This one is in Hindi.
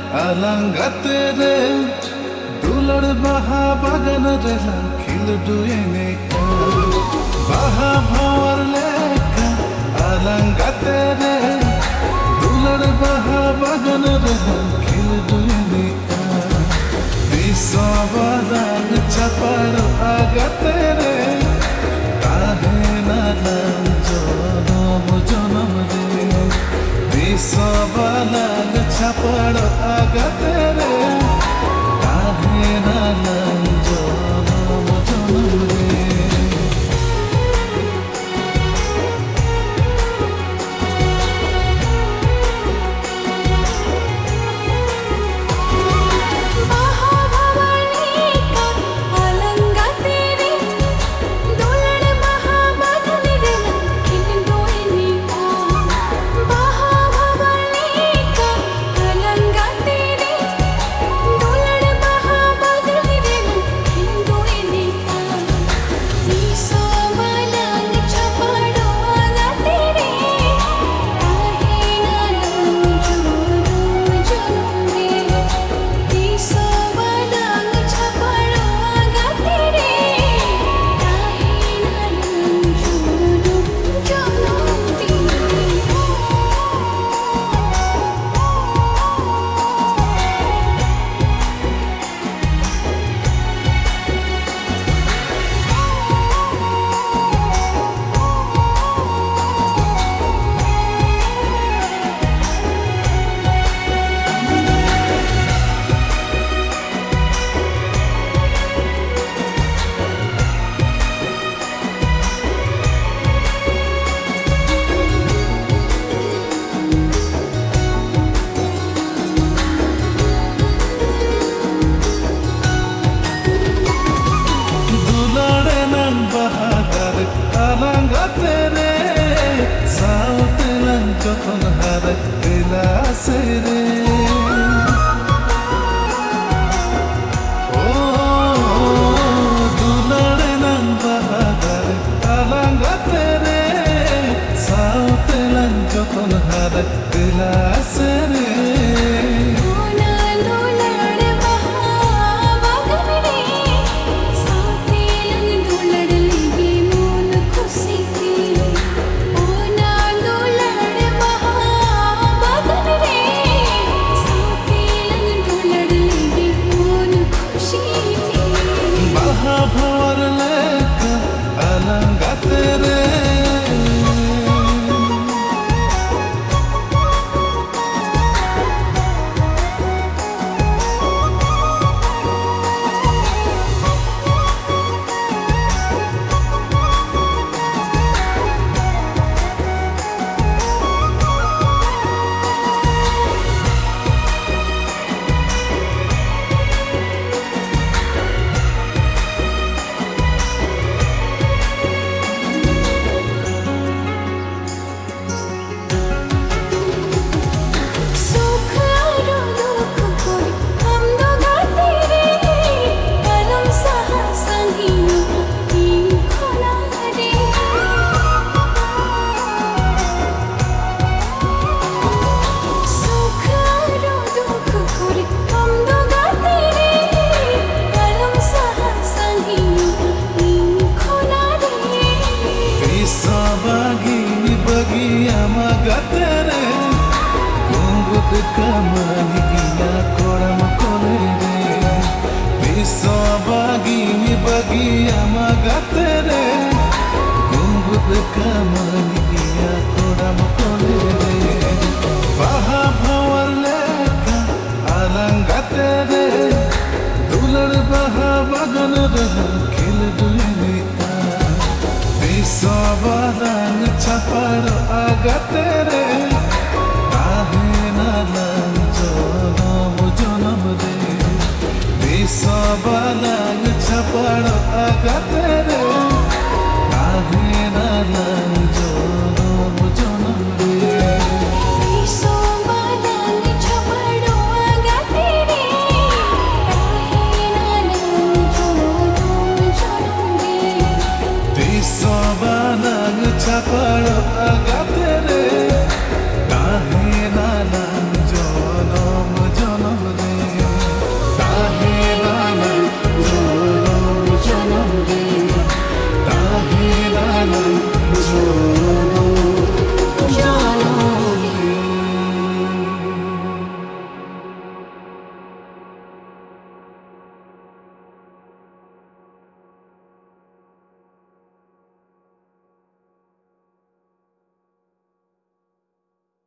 अलंगा तेरे दुलड़ बहा बगन रहा खिल दुएने बहा भवर लेका अलंगा तेरे दुलड़ बहा बगन रहा खिल दुएने विश्ववादान छपड़ आगा तेरे काहे नालम जनम जनम रे विश्ववादान छपड़ आगा तेरे काहे नालम जनम जनम रे अलंगा तेरे साउतलन जखन हारे दिला से रे ओ दुलारे नन बहादर अलंगा तेरे साउतलन जखन हारे दिला से रे भवर लेका अलंगा तेरे तेरे गुंगुट कमनी गिया कोरम कोले रे विश्वबागी बगिया मगा तेरे गुंगुट कमनी गिया कोरम कोले रे बहा भवर लेका अलंगा तेरे दुलड़ बहा बगन रहा खिल दुएने विश्ववादान छपड़ आगा तेरे काहे नालम जनम जनम रे विश्ववादान छपड़ आगा तेरे।